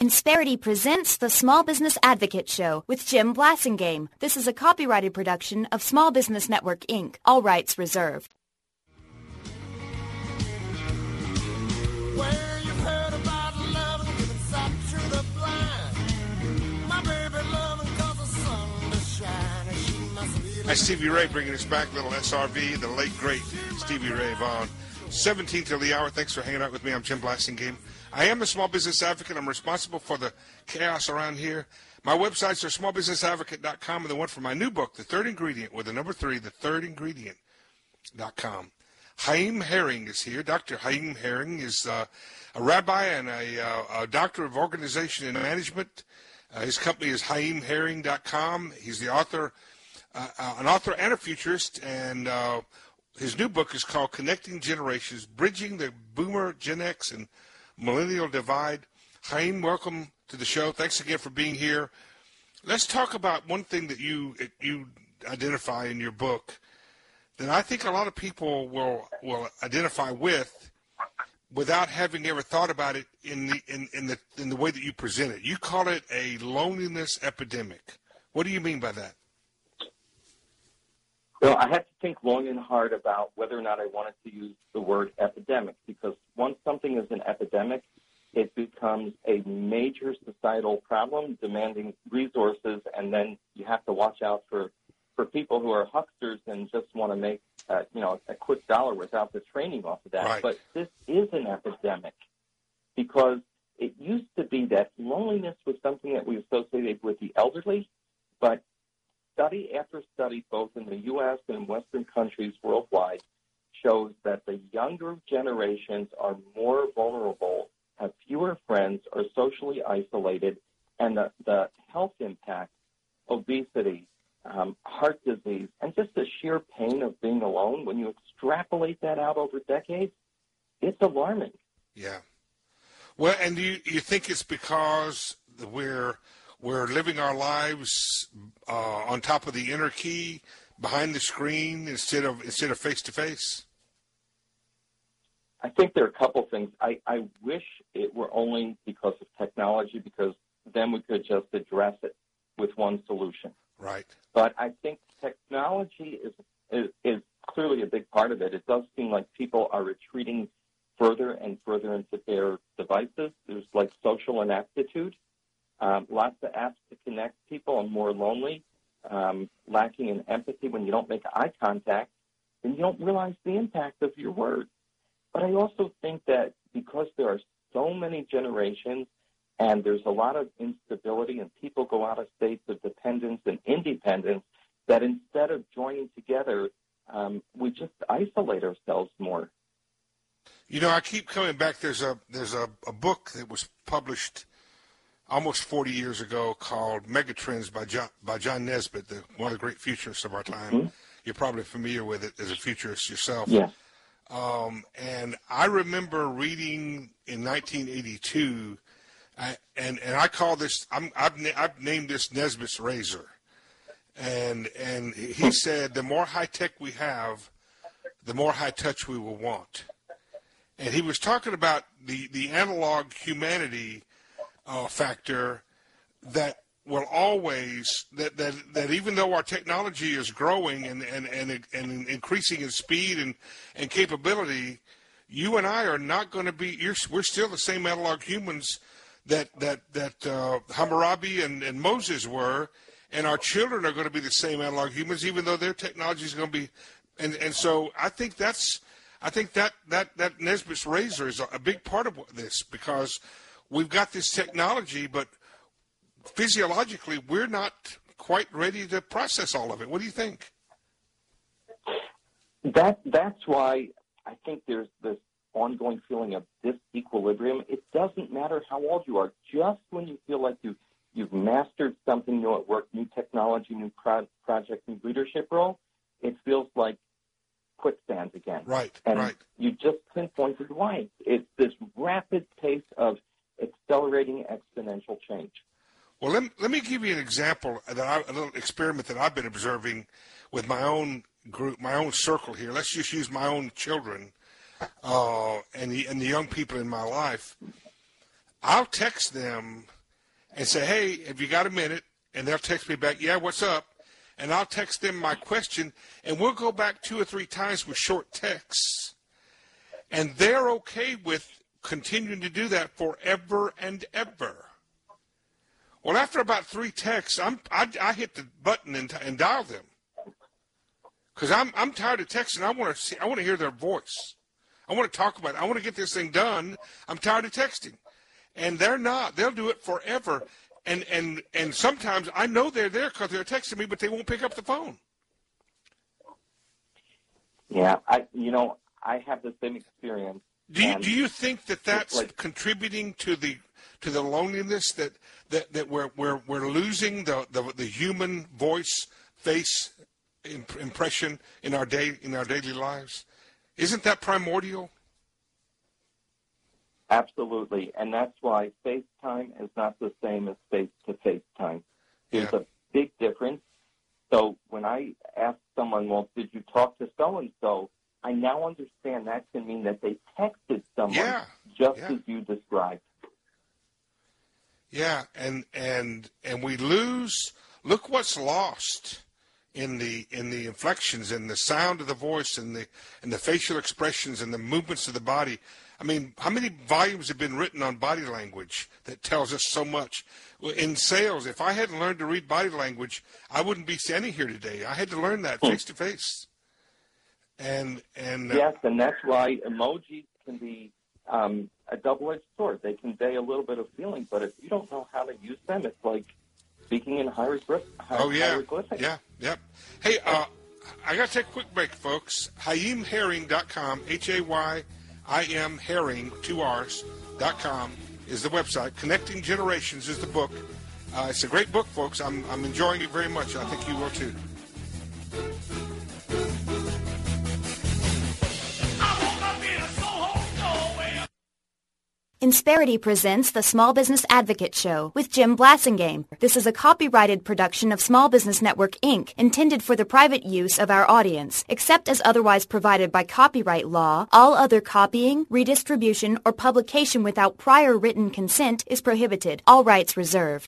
Insperity presents the Small Business Advocate Show with Jim Blasingame. This is a copyrighted production of Small Business Network, Inc. All rights reserved. Well, you've heard about love, giving sight to the blind. My baby loving 'cause the sun to shine, and she must be. That's Stevie Ray bringing us back, little SRV, the late, great Stevie Ray Vaughan. 17 till the hour. Thanks for hanging out with me. I'm Jim Blasingame. I am a small business advocate. I'm responsible for the chaos around here. My websites are smallbusinessadvocate.com and the one for my new book, The Third Ingredient, with the number 3, thethirdingredient.com. Haim Herring is here. Dr. Haim Herring is a rabbi and a doctor of organization and management. His company is haimherring.com. He's the author, an author and a futurist, and his new book is called Connecting Generations, Bridging the Boomer, Gen X, and Millennial Divide. Haim, welcome to the show. Thanks again for being here. Let's talk about one thing that you identify in your book that I think a lot of people will identify with without having ever thought about it in the way that you present it. You call it a loneliness epidemic. What do you mean by that? Well, I had to think long and hard about whether or not I wanted to use the word epidemic, because once something is an epidemic, it becomes a major societal problem demanding resources, and then you have to watch out for people who are hucksters and just want to make a quick dollar without the training off of that. Right. But this is an epidemic, because it used to be that loneliness was something that we associated with the elderly, but study after study, both in the U.S. and Western countries worldwide, shows that the younger generations are more vulnerable, have fewer friends, are socially isolated, and the health impact, obesity, heart disease, and just the sheer pain of being alone, when you extrapolate that out over decades, it's alarming. Yeah. Well, and do you think it's because we're living our lives on top of the inner key, behind the screen, instead of face-to-face? I think there are a couple things. I wish it were only because of technology, because then we could just address it with one solution. Right. But I think technology is clearly a big part of it. It does seem like people are retreating further and further into their devices. There's like social inaptitude. Lots of apps to connect people are more lonely, lacking in empathy when you don't make eye contact, and you don't realize the impact of your words. But I also think that because there are so many generations and there's a lot of instability and people go out of states of dependence and independence, that instead of joining together, we just isolate ourselves more. You know, I keep coming back. There's a book that was published almost 40 years ago called Megatrends by John Nesbitt, one of the great futurists of our time. Mm-hmm. You're probably familiar with it as a futurist yourself. Yeah. And I remember reading in 1982, and I call this, I've named this Nesbitt's razor. And he said, the more high tech we have, the more high touch we will want. And he was talking about the analog humanity factor that will always, that even though our technology is growing and increasing in speed and capability, you and I are not going to be, we're still the same analog humans that Hammurabi and Moses were, and our children are going to be the same analog humans, even though their technology is going to be, and so I think that Nesbitt's razor is a big part of this, because we've got this technology, but physiologically we're not quite ready to process all of it. What do you think? That's why I think there's this ongoing feeling of disequilibrium. It doesn't matter how old you are. Just when you feel like you've mastered something new at work, new technology, new project, new leadership role, it feels like quicksand again. Right, and right. You just pinpointed why. It's this rapid pace of accelerating exponential change. Well, let me give you an example, a little experiment that I've been observing with my own group, my own circle here. Let's just use my own children and the young people in my life. I'll text them and say, hey, have you got a minute? And they'll text me back, yeah, what's up? And I'll text them my question, and we'll go back 2 or 3 times with short texts. And they're okay with continuing to do that forever and ever. Well, after about 3 texts, I hit the button and dial them, because I'm tired of texting. I want to hear their voice. I want to talk about it. I want to get this thing done. I'm tired of texting, and they're not. They'll do it forever, and sometimes I know they're there because they're texting me, but they won't pick up the phone. Yeah, I have the same experience. Do you think that that's contributing to the loneliness that we're losing the human voice, face impression in our daily lives? Isn't that primordial? Absolutely, and that's why FaceTime is not the same as face-to-face time. There's a big difference. So when I ask someone, well, did you talk to so-and-so, I now understand that can mean that they texted someone as you described. Yeah, and we lose. Look what's lost in the inflections and the sound of the voice and the facial expressions and the movements of the body. I mean, how many volumes have been written on body language that tells us so much? In sales, if I hadn't learned to read body language, I wouldn't be standing here today. I had to learn that face to face. And yes, and that's why emojis can be a double-edged sword. They convey a little bit of feeling, but if you don't know how to use them, it's like speaking in hieroglyphics. Yep. Hey, I got to take a quick break, folks. HaimHerring.com, HAYIM Herring, 2 R's.com is the website. Connecting Generations is the book. It's a great book, folks. I'm enjoying it very much. I think you will, too. Insperity presents the Small Business Advocate Show with Jim Blasingame. This is a copyrighted production of Small Business Network, Inc., intended for the private use of our audience. Except as otherwise provided by copyright law, all other copying, redistribution, or publication without prior written consent is prohibited. All rights reserved.